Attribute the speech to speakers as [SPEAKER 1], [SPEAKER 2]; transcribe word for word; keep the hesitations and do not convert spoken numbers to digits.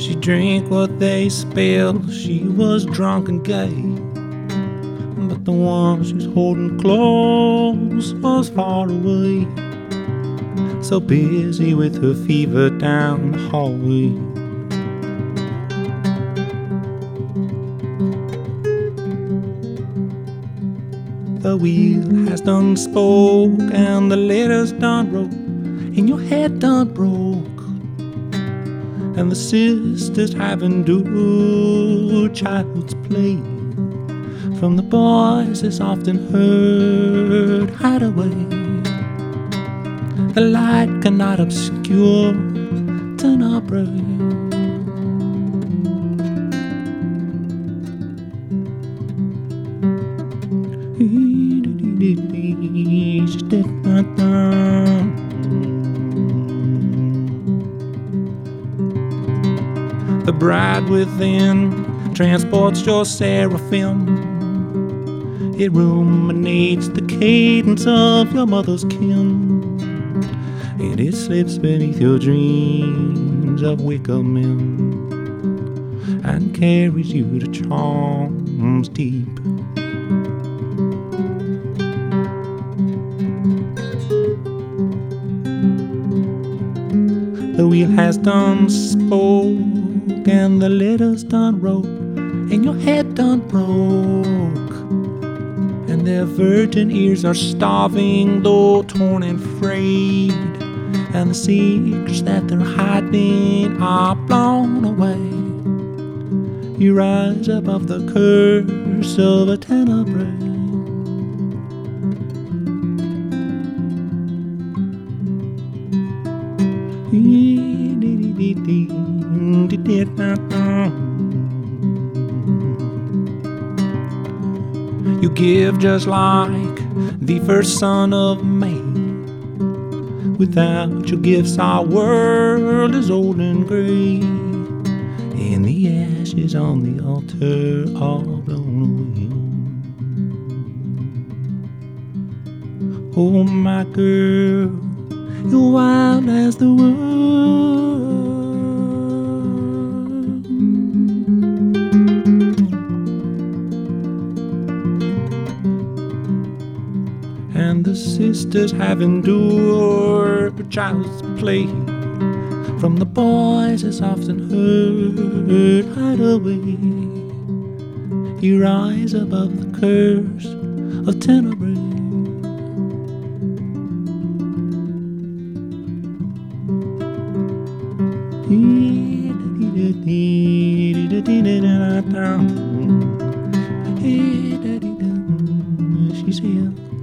[SPEAKER 1] She drank what they spilled, she was drunk and gay, but the one she was holding close was far away, so busy with her fever down the hallway. The wheel has done spoke and the letters done wrote, and your head done broke, and the sisters having do child's play. From the boys is often heard hideaway. The light cannot obscure Tenebrae. The bride within transports your seraphim. It ruminates the cadence of your mother's kin, and it slips beneath your dreams of wicker men, and carries you to charms deep. The wheel has done spoke and the letters done wrote, and your head done broke, and their virgin ears are starving though torn and frayed, and the secrets that they're hiding are blown away. You rise above the curse of a tenebrae. You give just like the first son of May. Without your gifts our world is old and gray, and the ashes on the altar are blown away. Oh my girl, you're wild as the world, and the sisters have endured child's play. From the boys is often heard hideaway. You rise above the curse of Tenebrae. She's here.